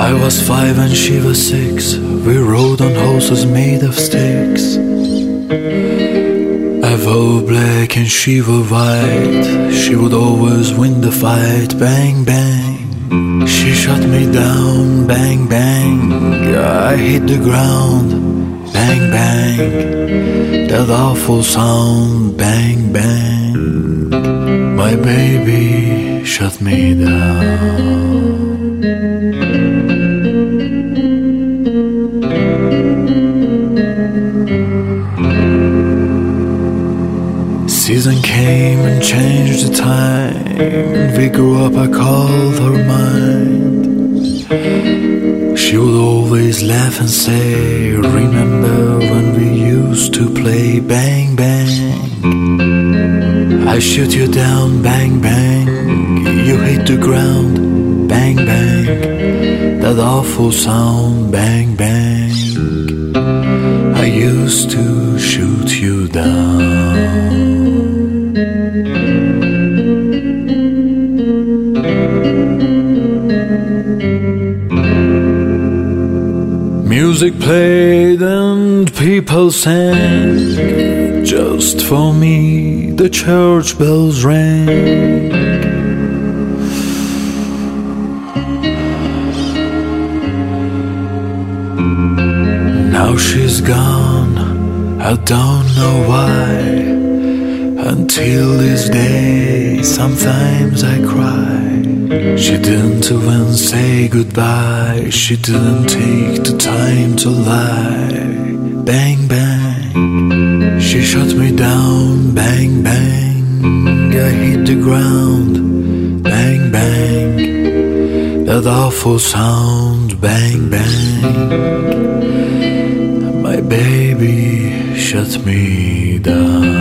I was 5 and she was 6. We rode on horses made of sticks. I wore black and she wore white. She would always win the fight. Bang, bang. She shot me down. Bang, bang. I hit the ground. Bang, bang. That awful sound. Bang, bang. My baby shut me down. Season came and changed the time. We grew up, I called her mine. She would always laugh and say, remember when we used to play? Bang, bang. I shoot you down. Bang, bang. You hit the ground. Bang, bang. That awful sound. Bang, bang. I used to shoot you down. Music played and people sang. Just for me the church bells rang. Now she's gone, I don't know why. Until this day, sometimes I cry. She didn't even say goodbye. She didn't take the time to lie. Bang, bang. She shut me down. Bang, bang. I hit the ground. Bang, bang. That awful sound. Bang, bang. My baby shut me down.